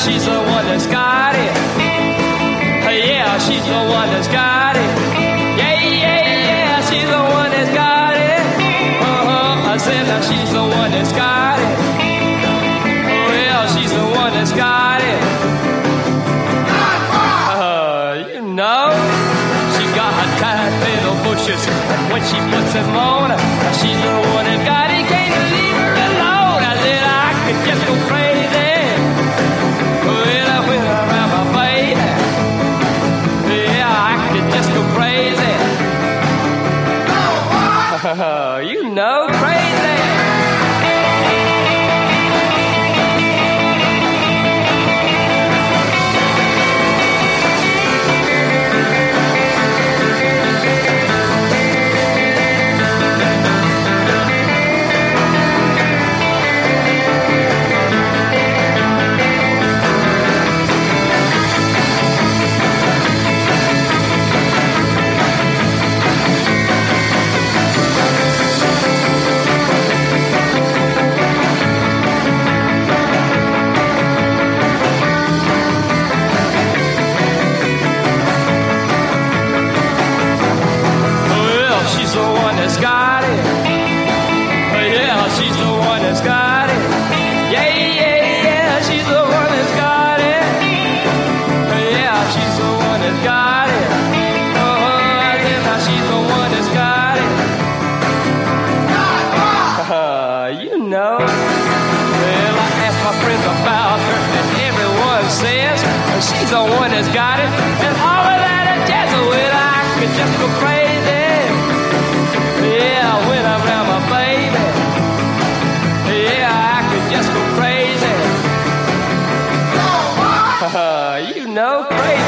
she's the one that's got it. Yeah, she's the one that's got it. Yeah, yeah, yeah, she's the one that's got it. I said now she's the one that's got it. Oh, yeah, she's the one that's got it. You know, she got her tight little bushes. When she puts them on, she's the one that got it. Can't leave her alone. I said I could just go crazy. Well, when I'm around my baby, yeah, I could just go crazy. You know, crazy. She's the one that's got it. Yeah, she's the one that's got it. Yeah, yeah, yeah, she's the one that's got it. Yeah, she's the one that's got it. I said now she's the one that's got it. You know. Well, I asked my friends about her, and everyone says she's the one that's got it. And all of that is just, well, I could just go crazy. Yeah, when I'm around my baby, yeah, I could just go crazy. You know, crazy.